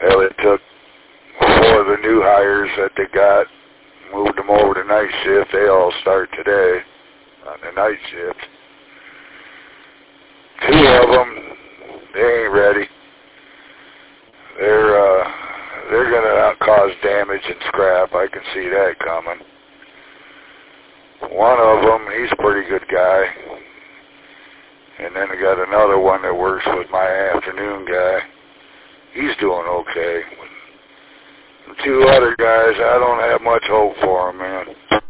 Well, it took 4 of the new hires that they got, moved them over to night shift. They all start today on the night shift. 2 of them, they ain't ready. They're gonna cause damage and scrap. I can see that coming. One of them, he's a pretty good guy. And then I got another one that works with my afternoon guy. He's doing okay. The 2 other guys, I don't have much hope for them, man.